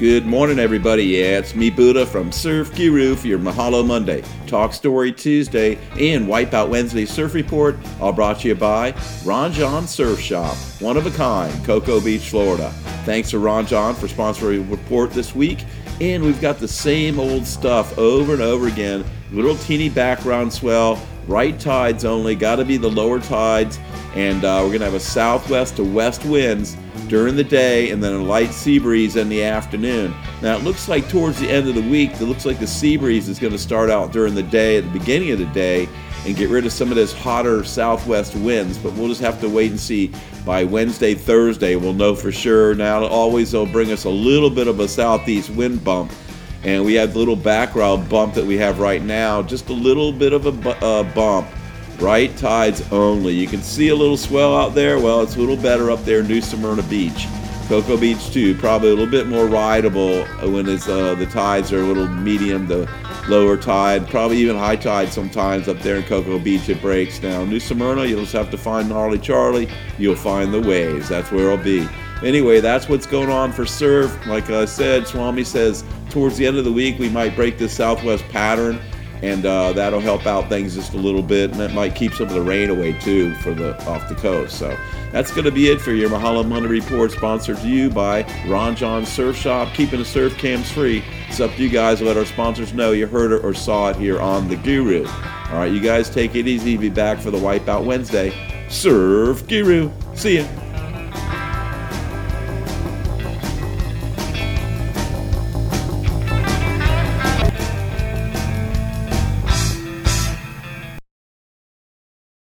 Good morning, everybody. Yeah, it's me, Buddha, from Surf Guru for your Mahalo Monday, Talk Story Tuesday, and Wipeout Wednesday Surf Report, all brought to you by Ron John Surf Shop, one of a kind, Cocoa Beach, Florida. Thanks to Ron John for sponsoring the report this week, and we've got the same old stuff over and over again. Little teeny background swell, right tides only, got to be the lower tides, and we're going to have a southwest to west winds during the day and then a light sea breeze in the afternoon. Now it looks like towards the end of the week, it looks like the sea breeze is going to start out during the day, at the beginning of the day, and get rid of some of this hotter southwest winds, but we'll just have to wait and see. By Wednesday, Thursday, we'll know for sure. Now always they'll bring us a little bit of a southeast wind bump, and we have the little background bump that we have right now, just a little bit of a bump. Right tides only. You can see a little swell out there. Well, it's a little better up there in New Smyrna Beach. Cocoa Beach too, probably a little bit more rideable when it's, the tides are a little medium to lower tide, probably even high tide sometimes up there in Cocoa Beach. It breaks down. New Smyrna, you'll just have to find Gnarly Charlie. You'll find the waves. That's where it'll be. Anyway, that's what's going on for surf. Like I said, Swami says towards the end of the week we might break this southwest pattern, and that'll help out things just a little bit, and that might keep some of the rain away too for off the coast. So that's going to be it for your Mahalo Monday report, sponsored to you by Ron John Surf Shop, keeping the surf cams free. It's up to you guys to let our sponsors know you heard it or saw it here on the Guru. All right, you guys take it easy. Be back for the Wipeout Wednesday. Surf Guru. See ya.